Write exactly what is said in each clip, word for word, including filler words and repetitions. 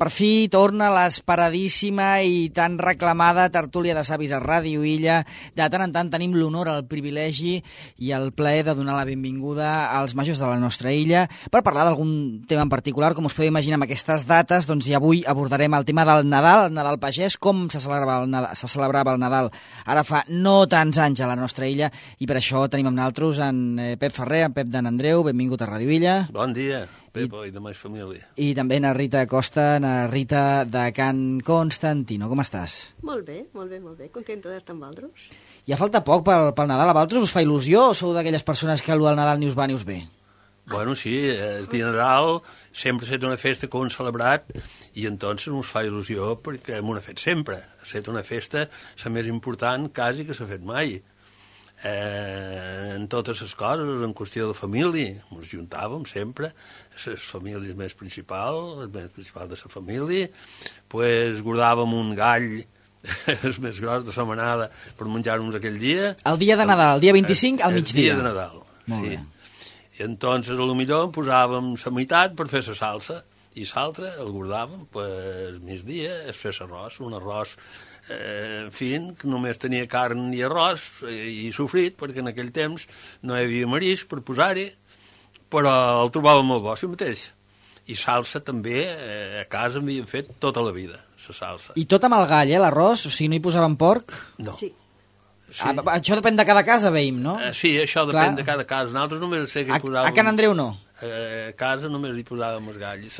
per fi torna l'esperadíssima i tan reclamada tertúlia de savis a Ràdio Illa. De tant en tant tenim l'honor, el privilegi i el plaer de donar la benvinguda als majors de la nostra illa per parlar d'algun tema en particular. Com us podeu imaginar amb aquestes dates, doncs i avui abordarem el tema del Nadal, el Nadal pagès, com se celebrava el Nadal, se celebrava el Nadal ara fa no tants anys a la nostra illa, i per això tenim amb nosaltres en Pep Ferrer, en Pep d'en Andreu. Benvingut a Ràdio Illa. Bon dia, Pepo, i, i de més família. I també na Rita Costa, na Rita de Can Constantino. Com estàs? Molt bé, molt bé, molt bé. Contenta d'estar amb vosaltres. Ja falta poc pel, pel Nadal. A vosaltres us fa il·lusió o sou d'aquelles persones que el del Nadal ni us va ni us ve? Bueno, sí, el dia de Nadal sempre ha estat una festa que ho hem celebrat i entonces ens fa il·lusió perquè hem una fet sempre. Ha estat una festa la més important quasi que s'ha fet mai. Eh, en totes les coses, en qüestió de família, ens juntàvem sempre, les famílies més principals, les més principals de la família, pues guardàvem un gall, el més gros de la manada, per menjar-nos aquell dia. El dia de Nadal, el dia vint-i-cinc, al migdia. El dia de Nadal, Molt sí. bé. I entonces, a lo millor, posàvem la meitat per fer la salsa, i l'altra el guardàvem, pues, migdia, es fer l'arròs, un arròs Eh, en fi, que només tenia carn i arròs i, i sofrit, perquè en aquell temps no hi havia marisc per posar-hi, però el trobàvem molt bo, si mateix. I salsa també, eh, a casa m'havien fet tota la vida, la salsa. I tot amb el gall, eh, l'arròs? O sigui, no hi posaven porc? No. Sí. Sí. Ah, això depèn de cada casa, veïm, no? Eh, sí, això Clar. depèn de cada casa. Nosaltres només sé que A, hi posàvem... a Can Andreu no? Eh, a casa només hi posàvem els galls.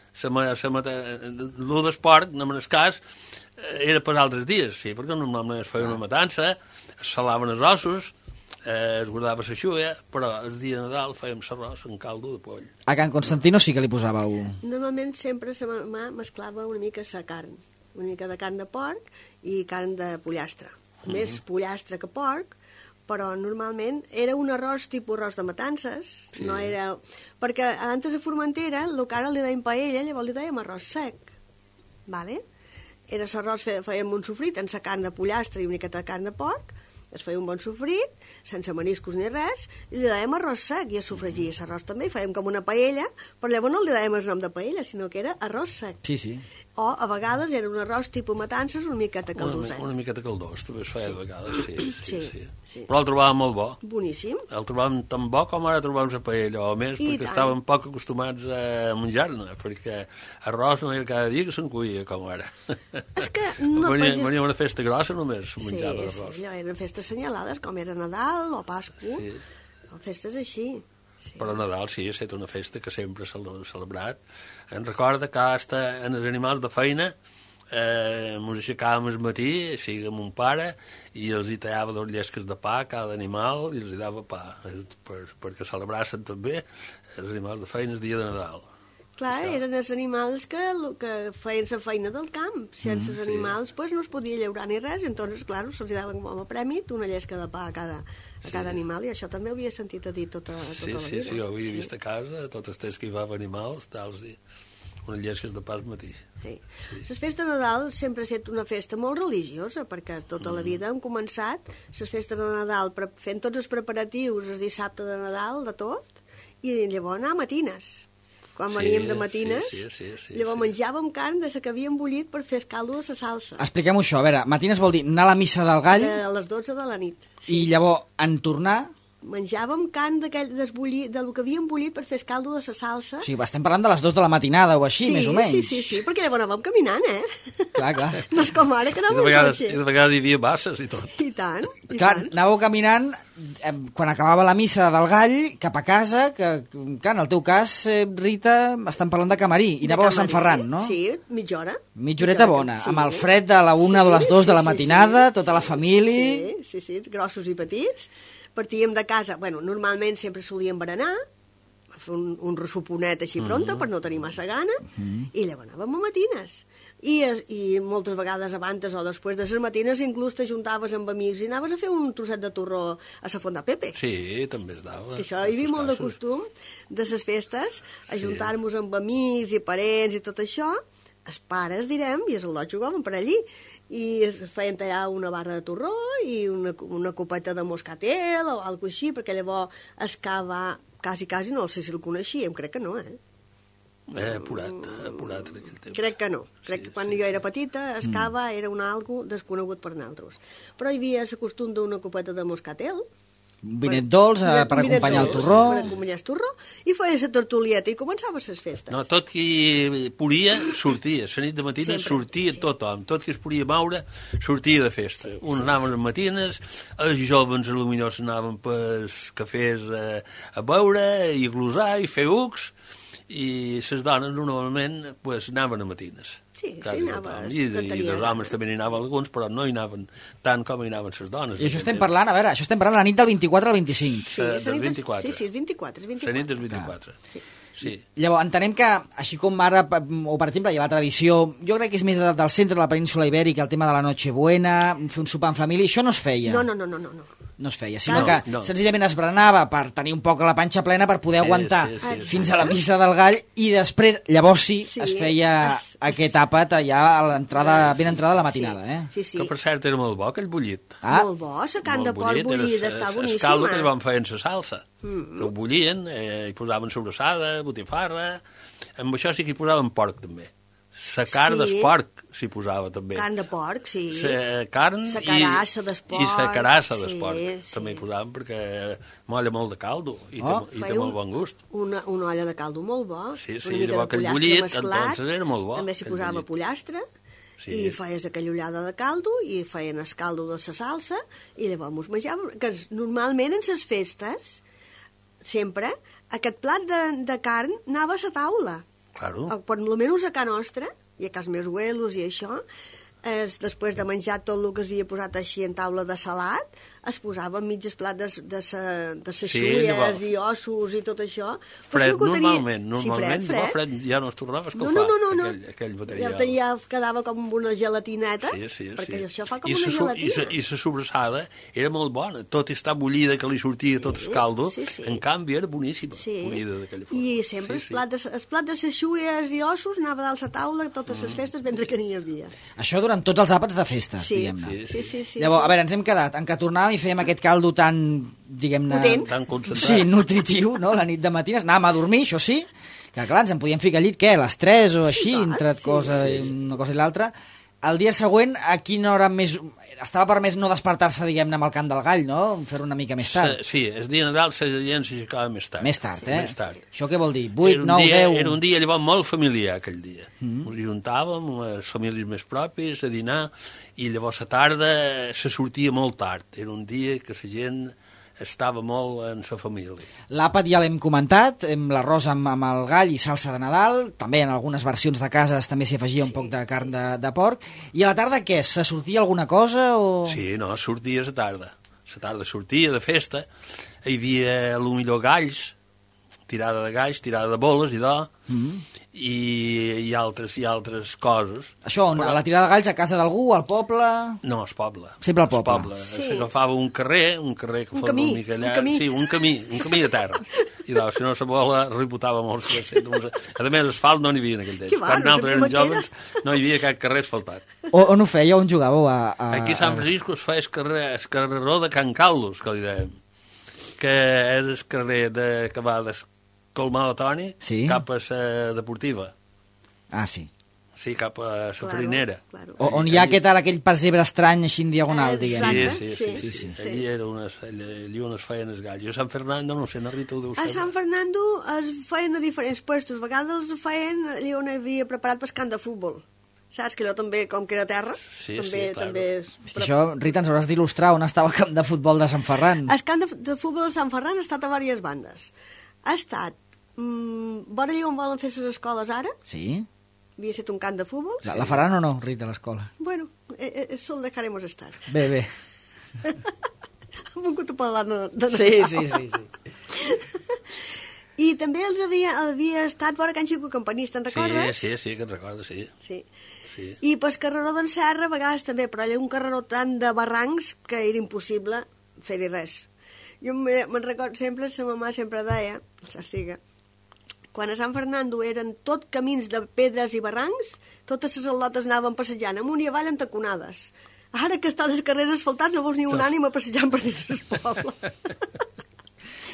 L'u d'esport, no me n'escàs, era per altres dies, sí, perquè normalment es feia una matança, es salaven els ossos, eh, es guardava la xuga, però el dia de Nadal fèiem l'arròs en caldo de poll. A Can Constantino sí que li posàveu... Normalment sempre sa mamà mesclava una mica la carn, una mica de carn de porc i carn de pollastre. Més mm -hmm. pollastre que porc, però normalment era un arròs tipus arròs de matances, sí. No era... Perquè antes a Formentera, el que ara li deien paella, llavors li dèiem arròs sec, vale? Era l'arròs, fèiem un sofrit amb la carn de pollastre i una miqueta de carn de porc, es feia un bon sofrit, sense mariscos ni res, i li dèiem arròs sec, i es sofregia l'arròs també, i fèiem com una paella, però llavors no li dèiem el nom de paella, sinó que era arròs sec. Sí, sí. O, a vegades, era un arròs tipus matances, una miqueta caldoset. Una, una miqueta caldós, també es feia sí. a vegades, sí, sí, sí, sí, sí. sí. Però el trobàvem molt bo. Boníssim. El trobàvem tan bo com ara trobàvem la paella, o més, I perquè tant. estàvem poc acostumats a menjar-ne, perquè arròs no era cada dia que se'n cuia, com ara. És que no venia, pensis... venia una festa grossa només, menjava sí, arròs. Sí, allò eren festes senyalades, com era Nadal o Pasqua, Sí. o festes així. Sí. Però Nadal sí, ha estat una festa que sempre s'ha celebrat. Em recorda que hasta en els animals de feina eh, ens aixecàvem al matí, sigui amb un pare, i els hi tallava dos llesques de pa a cada animal i els hi dava pa, per, perquè celebrassin també els animals de feina el dia de Nadal. Clar, Això. eren els animals que, que feien la feina del camp. Sense els Mm, sí. animals pues, no es podia llaurar ni res, i entonces, clar, se'ls daven com a premi una llesca de pa a cada, a Sí. cada animal, i això també ho havia sentit a dir tota, tota Sí, la sí, vida. sí, ho havia vist a casa, tot el temps que hi va animals, tals i unes llesques de pa al matí. Sí. Sí. Les festes de Nadal sempre ha estat una festa molt religiosa, perquè tota la vida hem començat les festes de Nadal pre- fent tots els preparatius el dissabte de Nadal, de tot, i llavors anar a matines. Quan Sí, veníem de matines, sí, sí, sí, sí, llavors sí. menjàvem carn de la que havíem bullit per fer el caldo de la salsa. Expliquem-ho això. A veure, matines vol dir anar a la missa del gall Eh, A les dotze de la nit. i llavors en tornar... Menjàvem carn d'aquell desbullit, del que havíem bullit per fer el caldo de la salsa. O sigui, estem parlant de les dues de la matinada o així, sí, més o menys. Sí, sí, sí, perquè llavors anàvem caminant, eh? Clar, clar. No és com ara, que I de, anàvem en vegades, I cotxe. de vegades hi havia basses i tot. I tant, i Clar, tant. anàveu caminant eh, quan acabava la missa del gall cap a casa, que, clar, en el teu cas, eh, Rita, estan parlant de Camarí, i De anàveu a Sant Camarí, Ferran, no? Sí, mitja hora. Mitja horeta bona, sí. amb el fred de la una o les dues de la matinada, tota la família... Sí, sí, sí, grossos i petits. Partíem de casa, bueno, normalment sempre solíem berenar, fer un, un ressuponet així pronta, Mm-hmm. per no tenir massa gana, i llavors anàvem a matines. I, es- I moltes vegades abans o després de les matines inclús t'ajuntaves amb amics i anaves a fer un trosset de torró a la Font de Pepe. Sí, també es dava. Que això hi havia molt de casos. costum de les festes, ajuntar-nos amb amics i parents i tot això. Els pares, direm, i els al·lots jugaven per allí, i es feien tallar una barra de torró i una, una copeta de moscatel o alguna cosa així, perquè llavors es cava, quasi, quasi, no sé si el coneixíem, crec que no, eh? Eh, apurat, apurat en aquell temps. Crec que no. Crec Sí, que quan sí. jo era petita, es cava era un algo desconegut per nosaltres. Però hi havia la costum d'una copeta de moscatel, Un vinet dolç eh, per acompanyar el torró. Per acompanyar el torró, i feia la tortolieta i començava les festes. No, tot qui podia, sortia. La nit de matines Sempre, sortia sí. tothom. Tot qui es podia moure, sortia de festa. Sí, Uns sí. anaven a matines, els jovens potser anaven pels cafès a, a beure i a glosar i fer ucs, i les dones normalment pues, anaven a matines. Sí, Quasi sí, anava tothom. a I, I cantaria. els homes també n'hi anaven alguns, però no hi anaven tant com hi anaven les dones. I això estem parlant, a veure, això estem parlant la nit del vint-i-quatre al vint-i-cinc. Sí, Eh, la del nit del- vint-i-quatre. Sí, sí, el vint-i-quatre. El La vint-i-quatre. nit del vint-i-quatre. Sí. Sí. Llavors, entenem que, així com ara, o per exemple, hi ha la tradició, jo crec que és més del centre de la península ibèrica, el tema de la Nochebuena, fer un sopar en família, això no es feia. No, no, no, no, no. no. No es feia, sinó No, que no. senzillament es berenava per tenir un poc la panxa plena per poder Sí, aguantar sí, sí, sí. fins a la missa del gall i després, llavors sí, Sí, es feia es- es- aquest àpat ja a l'entrada, ben entrada a la matinada, sí, eh? Sí, sí. Que per cert era molt bo aquell bullit. Ah, Molt bo, la carn de Molt porc bullit, era bullida es- està es- boníssima. El caldo que li van fer en la salsa. Mm. Ho bullien, eh, hi posaven sobrassada, botifarra, amb això sí que hi posaven porc també. La carn Sí. del porc s'hi posava també. Carn de porc, sí. La carn Sa i, carassa del porc, i la carassa del sí, porc. sí. També hi posaven perquè molla molt de caldo i, Oh. té, i té Feia molt un- bon gust. Una, una olla de caldo molt bo. Sí, sí, una mica llavors de aquell pollastre bullit, mesclat, entonces era molt bo, També s'hi aquell posava bullit. pollastre, Sí. i feies aquella ullada de caldo, i feien el caldo de la salsa, i llavors mos menjàvem, que normalment en les festes, sempre, aquest plat de, de carn anava a la taula. Claro. O, per almenys a casa nostra, i a casa meus abuelos i això, es, després de menjar tot el que es havia posat així en taula de salat, es posava mitges plat de, de, sa, de ses Sí, xuies llavors. i ossos i tot això. Però Fred, això que ho tenia- normalment, normalment, sí, fred, fred. ja no es tornava a No, escalfar no, no, no, no. aquell, aquell Ja material. el tenia, quedava com amb una gelatineta, Sí, sí, perquè sí. això fa com I una sa su- gelatina. I sa, I la sobrassada era molt bona, tot i estar bullida, que li sortia tot el caldo, sí, sí. en canvi era boníssima, Sí. bullida d'aquella forma. I sempre sí, el plat de, el plat de ses xuies i ossos anava dalt la taula totes Mm. les festes mentre que n'hi havia. això durant tots els àpats de festes, Sí, diguem-ne. sí, sí, sí. sí, Llavors, sí. a veure, ens hem quedat en que tornàvem i fèiem aquest caldo tan, diguem-ne... Potent. Tan concentrat. Sí, nutritiu, no?, la nit de matines. Anàvem a dormir, això sí, que clar, ens en podíem ficar al llit, què, a les tres o així, clar, entre sí, cosa, sí, i sí. una cosa i l'altra. El dia següent, a quina hora més... Estava permès no despertar-se, diguem-ne, amb el cant del gall, no? Fer-ho una mica més tard. Sí, el dia de Nadal la gent s'aixecava més tard. Més tard, Sí, eh? Més tard. Això què vol dir? vuit, Era un nou, dia, deu... Era un dia llavors molt familiar, aquell dia. Mm -hmm. Ens juntàvem amb les famílies més propis a dinar i llavors a tarda se sortia molt tard. Era un dia que la gent estava molt en sa família. L'àpat ja l'hem comentat, amb l'arròs amb, amb el gall i salsa de Nadal, també en algunes versions de cases també s'hi afegia un poc de carn de, de porc. I a la tarda què? Se sortia alguna cosa o...? Sí, no, sortia a tarda. A tarda sortia de festa, hi havia a lo millor galls, tirada de galls, tirada de boles i d'or, mm -hmm. i, i, altres, i altres coses. Això, on, Però- a la tirada de galls a casa d'algú, al poble... No, es poble. Sempre al poble. Es poble. Sí. S'agafava un carrer, un carrer que Un fos camí, una mica allà. un camí. Sí, un camí, un camí de terra. I doncs, si no la bola, riputava molt. A més, asfalt no n'hi havia en aquell temps. Que va, Quan no nosaltres sabia érem què era. joves, no hi havia cap carrer asfaltat. O, on ho feia, on jugàveu a... a Aquí a Sant Francisco es feia el, carrer, el carreró de Can Caldos, que li dèiem, que és el carrer de, que va d'Escolmar Toni Sí. cap a la deportiva. Ah, sí. Sí, cap a la Claro, farinera. claro. O, on hi ha aquest, ara, aquell pessebre estrany així en diagonal, Eh, diguem. Sí, Exacte. sí, sí, Sí, sí, sí, sí. sí. Allí, era unes, allí on es feien els galls. Jo a Sant Fernando, no sé, na Rita ho deu A saber. Sant Fernando es feien a diferents puestos. A vegades els feien allà on hi havia preparat per camp de futbol. Saps que allò també, com que era terra, Sí, també, sí, claro. també és... És que això, Rita, ens hauràs d'il·lustrar on estava el camp de futbol de Sant Ferran. El camp de, de futbol de Sant Ferran ha estat a diverses bandes. Ha estat... Mmm, vora allà on volen fer les escoles ara, Sí? havia estat un camp de futbol. La, la faran o no, Rita, a l'escola? Bueno, eh, eh, eso lo dejaremos estar. Bé, bé. Hem vingut a parlar de, de Sí, Nadal. sí, sí, sí. I també els havia, havia estat vora Can Xico Campanista, te'n Sí, recordes? sí, sí, que et recordo, sí. Sí. sí. I pel carreró d'en Serra a vegades també, però allà un carreró tant de barrancs que era impossible fer-hi res. Jo me- me'n recordo sempre, la mamà sempre deia, la siga, quan a Sant Fernando eren tot camins de pedres i barrancs, totes les al·lotes anaven passejant amunt i avall amb taconades. Ara que estan les carreres asfaltats no veus ni un ànima passejant per dins el poble.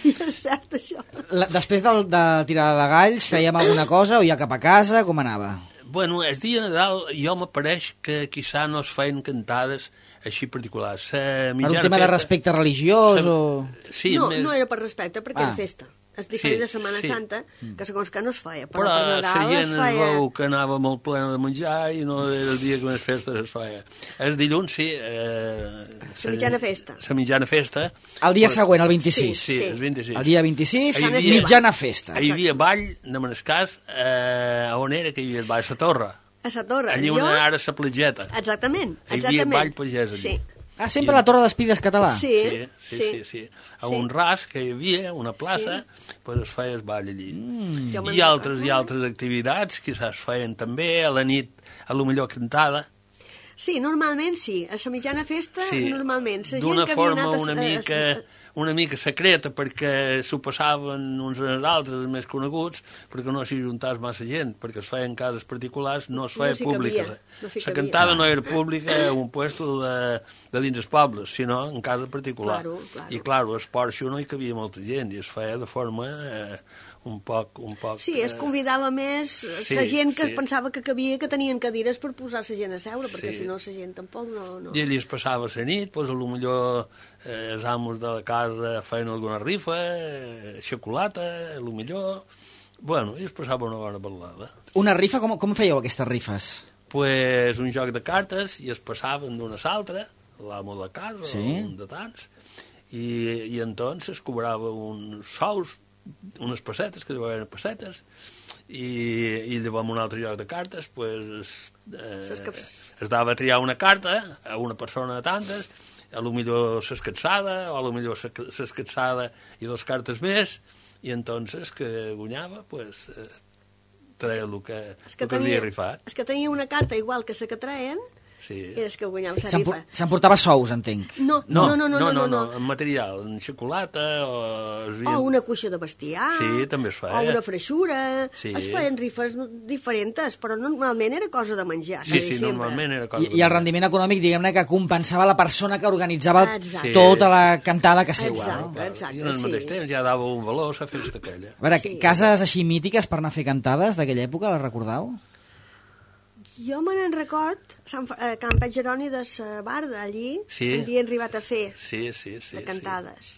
I és cert, això. La, després del, de la tirada de galls, fèiem alguna cosa o ja cap a casa? Com anava? Bueno, el dia de Nadal jo m'apareix que quizà no es feien cantades així particulars. Per un tema de respecte religiós Sem... o...? Sí, no, més... no era per respecte, perquè Ah. era festa. És diferent Sí, de Setmana sí. Santa, que segons que no es feia, però, Però per la Nadal gent es es feia... veu que anava molt plena de menjar i no era el dia que més festes es feia. El dilluns, sí. Eh, La mitjana festa. La mitjana festa. El dia Però- següent, el vint-i-sis. Sí, Sí. el vint-i-sis. El dia vint-i-sis, Hi havia- mitjana festa. Hi havia ball de Manescàs, eh, on era que hi havia el ball? A la Torre. A la torre. Allí Jo... on ara la platgeta. Exactament, Hi havia exactament. ball pagès allí. Sí. Ah, sempre la Torre d'Espides català? Sí, Sí, sí, sí, sí. A un ras que hi havia, una plaça, pues es feia el ball allí. Mm. Jo me'n I altres i recordo. altres activitats que es feien també, a la nit, a lo millor cantada. Sí, normalment sí. A la mitjana festa, Sí, normalment. La gent d'una que havia forma anat a- una a- mica, una mica secreta, perquè s'ho passaven uns als altres, els més coneguts, perquè no s'hi juntàs massa gent, perquè es feien cases particulars, no es No feia s'hi pública. cabia, no s'hi La cabia. cantada no era pública a un puesto de, de dins els pobles, sinó en casa particular. Claro, claro. I, clar, el porxo no hi cabia molta gent, i es feia de forma eh, un poc... Un poc Sí, es eh, convidava més sí, la gent que sí. es pensava que cabia, que tenien cadires per posar la gent a seure, perquè Sí. si no la gent tampoc no... no. I allí es passava la nit, doncs, a lo millor eh, els amos de la casa feien alguna rifa, eh, xocolata, a lo millor... Bueno, i es passava una bona parlada. Una rifa, com, com fèieu aquestes rifes? Pues un joc de cartes i es passaven d'una a l'altra, l'amo de casa, Sí. o un de tants, i, i entonces es cobrava uns sous, unes pessetes, que deuen pessetes, i, i llavors un altre joc de cartes, pues, eh, Ses que- es dava a triar una carta a una persona de tantes, a lo millor s'escatsada, o a lo millor s'escatsada i dos cartes més, i entonces que guanyava, pues, eh, treia el que, És que el que havia tenia, rifat. és que tenia una carta igual que la que traien, Sí. i és que guanyava la S'empor- rifa. S'emportava sous, entenc. No, No, no, no, no, no, no. en material, en xocolata o... Es O una cuixa de bestiar, Sí, també es feia. o una freixura, Sí. es feien rifes diferents, però normalment era cosa de menjar. Sí, quasi sí, sempre. normalment era cosa... I, I el rendiment econòmic, diguem-ne, que compensava la persona que organitzava Exacte. tota la cantada que seua, no? Exacte. Exacte, I en el mateix sí. temps ja dava un valor a festa aquella. A veure, Sí. cases així mítiques per anar a fer cantades d'aquella època, les recordeu? Jo me n'en record, Sant, Fa- a Can Pet Jeroni de la Barda, allí, Sí. havien arribat a fer Sí, sí, sí. de cantades.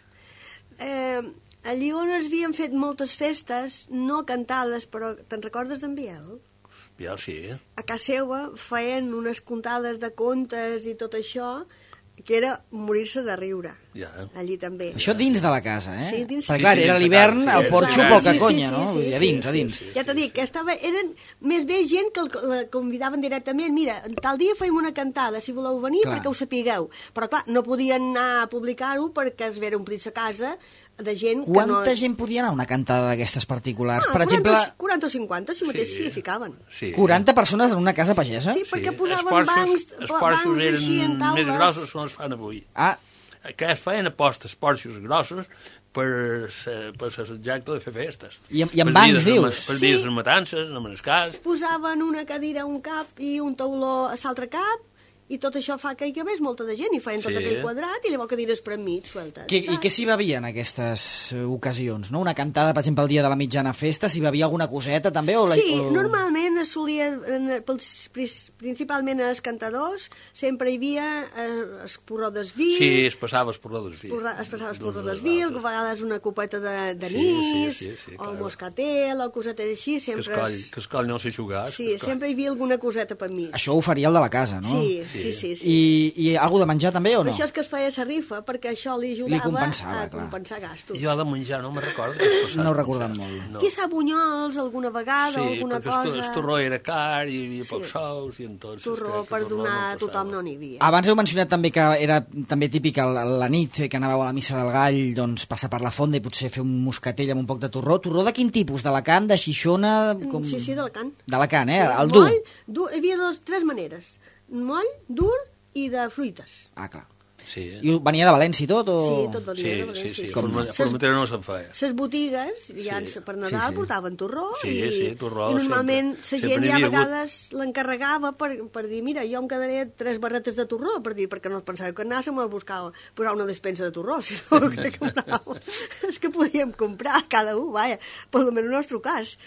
Eh, allí on es havien fet moltes festes, no cantades, però te'n recordes d'en Biel? Sí. Ja, sí. A casa seva feien unes contades de contes i tot això, que era morir-se de riure, Ja. allí també. Això dins de la casa, eh? Sí, dins- Perquè, Sí, clar, sí, era dins de l'hivern, casa, sí, al porxo clar. poca Sí, sí, conya, sí, no? sí, Vull dir, a sí, dins, a sí. dins. Ja t'he dit que estava, eren més bé gent que el, la convidaven directament. Mira, tal dia feim una cantada, si voleu venir, Clar. perquè ho sapigueu. Però, clar, no podien anar a publicar-ho perquè es vera omplir sa casa de gent que no... Quanta gent podia anar a una cantada d'aquestes particulars? Ah, Per exemple, quaranta, quaranta o cinquanta, si mateix Sí. s'hi ficaven. Sí. quaranta persones en una casa pagesa? Sí, perquè Sí. posaven Els porxos- bancs, els ba- porxos bancs així en eren taules. més grossos que no es fan avui. Ah, Que es feien apostes porxos grossos per ser, per ser subjecte de fer festes. I amb- i amb Pels bancs, dies de ma- dius? Pels Sí. dies de matances, no me'n cas. Posaven una cadira a un cap i un tauló a l'altre cap, i tot això fa que hi cabés molta de gent, i feien tot Sí. aquell quadrat, i llavors cadires per enmig, sueltes. que, I què s'hi bevia en aquestes eh, ocasions? No? Una cantada, per exemple, el dia de la mitjana festa, s'hi bevia alguna coseta també? O la, Sí, o... normalment es solia, en- pels- pris- principalment als cantadors, sempre hi havia eh, el porró d'esvil, Sí, es passava el porró del vi. porra, es passava el porró D'uns als d'esvil, a altres. vegades una copeta de- Sí, d'anís, sí, sí, sí, o clar. moscatel, o cosetes així, Que sempre... es coll, es- que es coll no sé jugar. Sí, sempre hi havia alguna coseta per mi. Això ho faria el de la casa, no? Sí, Sí. sí, sí. sí. I, i alguna de menjar també o no? Per això és que es feia la rifa, perquè això li ajudava compensava, a clar. compensar gastos. Jo de menjar no me'n recordo. què es passava No ho a recordem menjar. molt. No. Quizà bunyols alguna vegada, Sí, o alguna perquè cosa... el torró era car, i hi havia Sí. pocs sous, i entonces... Torró crec que per torró donar a no tothom passava. no n'hi havia. Abans heu mencionat també que era també típic el, la nit que anàveu a la missa del Gall, doncs passar per la fonda i potser fer un moscatell amb un poc de torró. Torró de quin tipus? d'Alacant, de Xixona? Com... Sí, sí, d'Alacant. D'Alacant, eh? Sí, El dur. moll, dur. Hi havia dos, tres maneres. Moll, dur i de fruites. Ah, clar. Sí. I venia de València i tot? O... Sí, tot venia Sí, de sí, València. sí. sí. Forma- Formentera no se'n feia. Les botigues, ja Sí. per Nadal, Sí, sí. portaven torró, Sí, i, sí, torró, i normalment sempre. la Sempre gent n'hi ja a havia hagut. vegades l'encarregava per, per dir, mira, jo em quedaré tres barretes de torró, per dir, perquè no pensava que anàssim a buscar, posar una despensa de torró, sinó que compràvem. És que podíem comprar cada un, vaja, per almenys el nostre cas.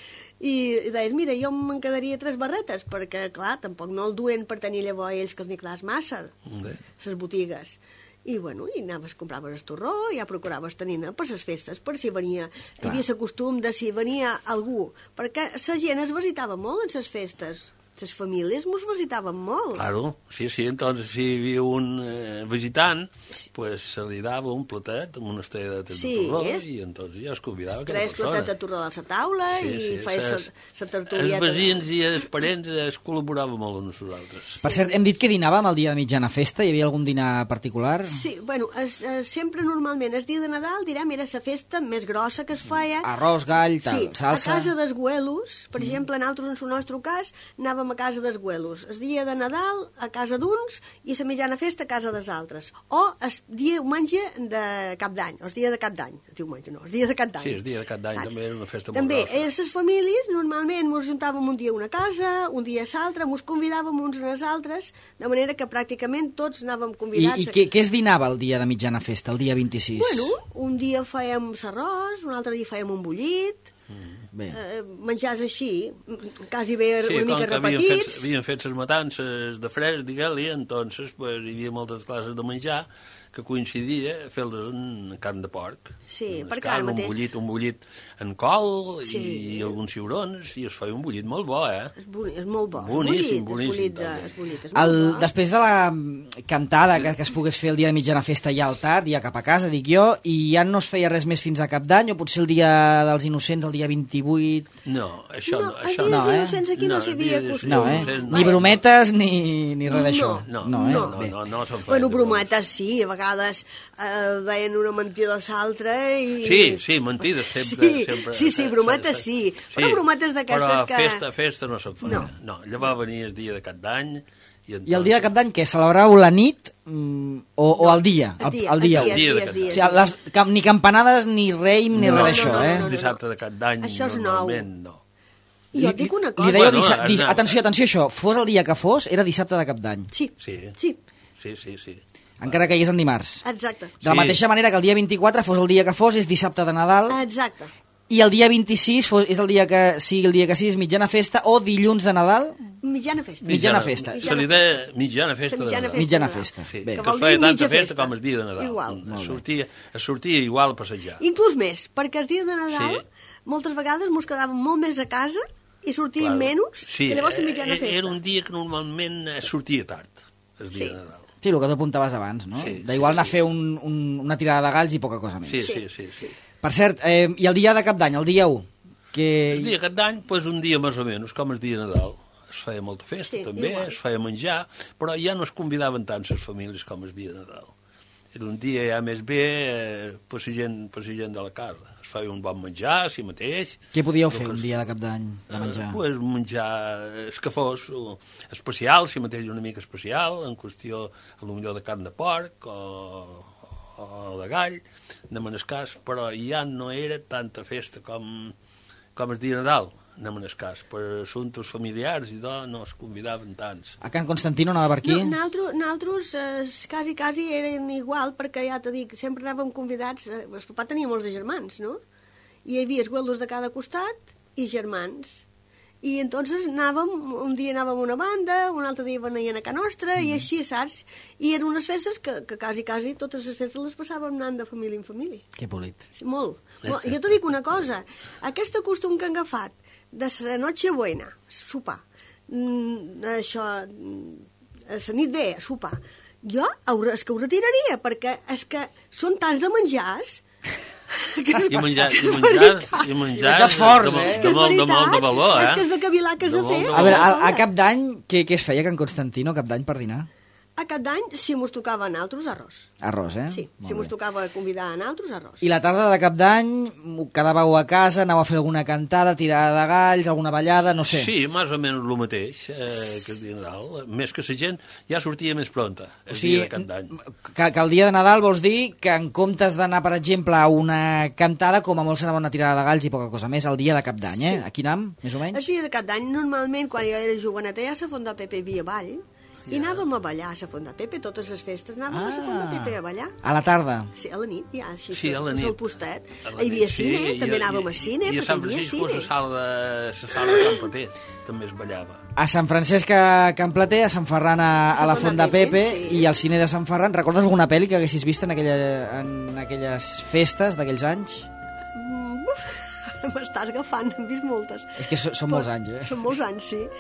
I deies, mira, jo me'n quedaria tres barretes, perquè, clar, tampoc no el duen per tenir llavors ells que els n'hi clars massa, Bé. les botigues. I, bueno, i anaves, compraves el torró, ja procuraves tenir-ne per les festes, per si venia... Hi havia el costum de si venia algú, perquè la gent es visitava molt en les festes. Les famílies mos visitaven molt. Claro, sí, sí, entonces si hi havia un eh, visitant, pues se li dava un platet amb una estrella de Sí, torró és- i entonces ja es convidava aquella Tres persona. platet de torró a la taula i feies ses- la tertulieta. Els veïns i els parents es col·laboraven molt amb nosaltres. Per cert, hem dit que dinàvem el dia de mitjana festa. Hi havia algun dinar particular? Sí, bueno, es, es, sempre normalment el dia de Nadal, direm, era la festa més grossa que es feia. Arròs, gall, tal, Sí, salsa... a casa dels güelos, per exemple, nosaltres, en el nostre cas, anàvem a casa dels güelos. El dia de Nadal a casa d'uns i la mitjana festa a casa dels altres. O el diumenge de Cap d'Any, o el dia de Cap d'Any. El diumenge no, el dia de Cap d'Any. Sí, el dia de Cap d'Any Saps? també era una festa També, molt grossa. eh, les famílies, normalment, ens juntàvem un dia a una casa, un dia a l'altre, ens convidàvem uns als altres, de manera que pràcticament tots anàvem I, convidats. i què, què es dinava el dia de mitjana festa, el dia vint-i-sis? Bueno, un dia fèiem l'arròs, un altre dia fèiem un bullit, Bé. eh, menjars així, quasi bé Sí, una mica com que havien fet, repetits. havien fet les matances de fresc, digue-li, entonces pues, hi havia moltes classes de menjar que coincidia fer-les en carn de porc. Sí, En perquè carn, ara mateix- Un bullit, un bullit en col Sí. i alguns ciurons, i es feia un bullit molt bo, eh? És, boni, és molt bo. Boníssim, és boníssim, bullit, de, també. és bullit, és molt El, bo. després de la cantada que, que es pogués fer el dia de mitjana festa ja al tard, ja cap a casa, dic jo, i ja no es feia res més fins a Cap d'Any, o potser el dia dels innocents, el dia vint-i-vuit... No, això no. No, això els dies no, eh? innocents aquí no, No, s'hi havia dies costum. No, eh? innocents, Ni brometes ni, ni res d'això. No, no, eh? no, no, Bé. no, no se'n feia. Bueno, brometes sí, a vegades eh, deien una mentida a l'altra i... Sí, sí, mentides sempre. Sí, sempre sí, sí, brometes sí, però brometes d'aquestes però que- festa, festa no se'n feia. No. no. Llavors venia el dia de Cap d'Any i, I el dia de Cap d'Any, què? Celebràveu la nit mm, o, o el dia? El dia, el dia, el u? dia, El dia de el Cap dia, O sigui, les, cap, ni campanades, ni reim, ni no, res d'això, no, no, eh? no, El dissabte de Cap d'Any Això és nou. normalment no. I jo et dic una cosa. Li dèieu, Bueno, dissa, has dis, anat- atenció, atenció, això, fos el dia que fos, era dissabte de Cap d'Any, Sí, Sí. sí, Sí, sí, sí. encara que hi és en dimarts. exacte. De la Sí. mateixa manera que el dia vint-i-quatre fos el dia que fos, és dissabte de Nadal, Exacte. i el dia vint-i-sis fos, és el dia que sigui el dia que sigui, és mitjana festa, o dilluns de Nadal, Mitjana festa. Mitjana festa. Se li deia mitjana festa. La de mitjana Nadal. festa. mitjana de Nadal. festa. Sí, Bé. que, Que vol es feia dir tanta mitja festa, festa. com el dia de Nadal. Igual. Es sortia, es sortia igual a passejar. Inclús més, perquè el dia de Nadal Sí. moltes vegades mos quedàvem molt més a casa i sortíem Claro. menys Sí, que llavors la eh, mitjana festa. era un dia que normalment eh, sortia tard, el dia Sí. de Nadal. Sí, el que tu apuntaves abans, no? Sí, D'igual sí, anar a sí. fer un, un, una tirada de galls i poca cosa més. Sí, Sí. sí, sí. sí. Per cert, eh, i el dia de Cap d'Any, el dia u, que... El dia de Cap d'Any, pues, un dia més o menys, com el dia de Nadal. Es feia molta festa, Sí, també, igual. es feia menjar, però ja no es convidaven tant les famílies com el dia de Nadal. Era un dia ja més bé eh, per la gent, per la gent de la casa. Es feia un bon menjar, a si mateix. Què podíeu El fer que un es- dia de Cap d'Any de menjar? Eh, pues menjar es que fos o, especial, si mateix una mica especial, en qüestió a lo millor de carn de porc o, o de gall, anem en el cas, però ja no era tanta festa com, com el dia de Nadal, anem en el cas. Per assumptes familiars i tot no es convidaven tants. A Can Constantino anava per aquí? No, nosaltres, nosaltres eh, quasi, quasi eren igual, perquè ja t'he dit, sempre anàvem convidats, eh, el papà tenia molts de germans, no? I hi havia esgueldos de cada costat i germans. I entonces anàvem, un dia anàvem a una banda, un altre dia venien a Can Nostra, mm. i així, saps? I eren unes festes que, que quasi, quasi totes les festes les passàvem anant de família en família. Que polit. Sí, molt. molt. Jo t'ho dic una cosa, aquest costum que han agafat de la Nochebuena, sopar, mm, això, mm, la nit bé, sopar, jo ho, és que ho retiraria, perquè és que són tants de menjars que I menjar, i de menjar, veritat. i menjar menjars forts, de, eh? És que de, és molt, de veritat, molt de valor, eh? és que és de cavilar que has de De molt fer. de A veure, a, valor. a Cap d'Any, què, què es feia a Can Constantino, Cap d'Any per dinar? A cap d'any, si mos tocava a naltros, arròs. Arròs, eh? Sí, Molt si mos bé. tocava convidar a naltros, arròs. I la tarda de cap d'any quedàveu a casa, anàveu a fer alguna cantada, tirada de galls, alguna ballada, no sé. Sí, més o menys el mateix eh, que el dia de Nadal. Més que la gent ja sortia més pronta, el O sigui, dia de cap d'any. que, que el dia de Nadal vols dir que en comptes d'anar, per exemple, a una cantada, com a molt s'anava una tirada de galls i poca cosa més, el dia de cap d'any, eh? Sí. Aquí anam, més o menys? El dia de cap d'any, normalment, quan jo era joveneta, ja a la Font de Pepe hi havia ball, i anàvem a ballar a la Font de Pepe, totes les festes anàvem a la Font de Pepe a ballar. A la tarda? Sí, a la nit, ja, així, Sí, a la nit. al postet. A la Hi havia nit, cine, sí, també i- anàvem i- a cine, I a perquè Sant hi havia Francisco, a cine. la sala de, la sala de Can Pater, també es ballava. A Sant Francesc a Can Plater, a Sant Ferran a, a la Font de Pepe, sí. i al cine de Sant Ferran. Recordes alguna pel·li que haguessis vist en, aquella, en aquelles festes d'aquells anys? Mm, uf, m'estàs agafant, hem vist moltes. És que so, són molts anys, eh? Són molts anys, sí.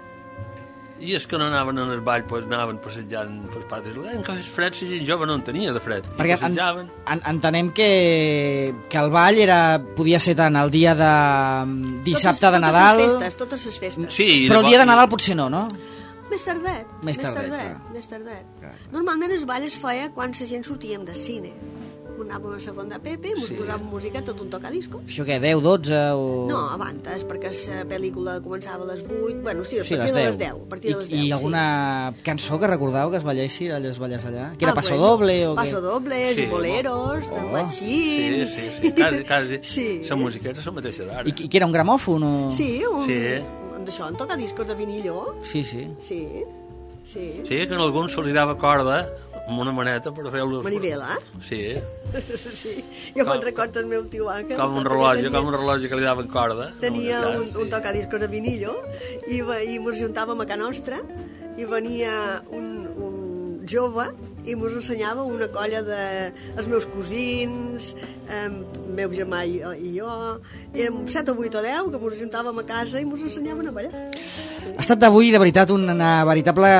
I és que no anaven en el ball, pues, anaven passejant pels patis. En que és fred, la gent jove no en tenia de fred. I Perquè en, passejaven. en, entenem que, que el ball era, podia ser tant el dia de mm, dissabte totes, de Nadal, Totes les festes, totes les festes. Sí, i però el llavors- dia de Nadal potser no, no? Més tardet. Més tardet, tardet, clar. més tardet. Clar. Normalment el ball es feia quan la gent sortíem de cine. Anàvem a la Font de Pepe, mos Sí. posàvem música, tot un tocadiscos. Això què, deu, dotze o... No, abans, perquè la pel·lícula començava a les vuit, bueno, sí, a Sí, partir les de les deu. deu. A partir I, de les I deu, alguna cançó que recordeu que es ballessi, allà es ballés allà? Que era Ah, Paso bueno, Doble o què? Paso Dobles, Sí, i boleros, oh. de Sí, Machín... sí, sí, quasi, quasi. Sí. La música era la mateixa d'ara. I, I que era un gramòfon o...? Sí, un... Sí. un d'això, un tocadiscos de vinillo. Sí, sí. Sí, sí. Sí, que en alguns se'ls dava corda amb una maneta per fer-los... Manivela. Sí, Sí. Jo me'n Com- recordo el meu tio Àngel. com un que rellotge, tenia- com un rellotge que li daven corda. Tenia Clar, un, un sí. tocadiscos de vinillo i, va- i mos juntàvem a Can Nostra i venia un, un jove i mos ensenyava una colla de els meus cosins, el meu germà i, i jo. Érem set o vuit o deu que mos juntàvem a casa i mos ensenyaven a ballar. Ha estat d'avui, de veritat, una veritable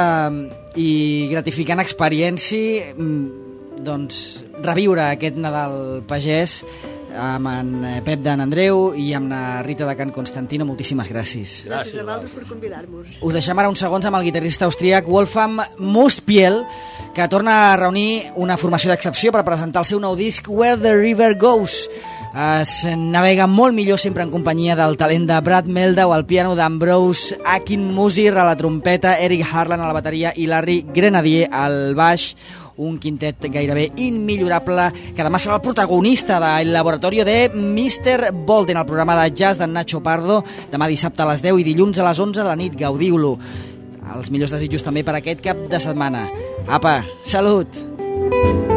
i gratificant experiència, mm, doncs, reviure aquest Nadal pagès amb en Pep d'en Andreu i amb la Rita de Can Constantino. Moltíssimes gràcies. Gràcies, Gràcies a a vosaltres per convidar-nos. Us deixem ara uns segons amb el guitarrista austríac Wolfgang Muspiel, que torna a reunir una formació d'excepció per presentar el seu nou disc Where the River Goes. Es navega molt millor sempre en companyia del talent de Brad Meldau al piano, d'Ambrose Akinmusir a la trompeta, Eric Harlan a la bateria i Larry Grenadier al baix. Un quintet gairebé immillorable que demà serà el protagonista del laboratori de mister Bolden, el programa de jazz d'en Nacho Pardo, demà dissabte a les deu i dilluns a les onze de la nit. Gaudiu-lo. Els millors desitjos també per aquest cap de setmana. Apa, salut!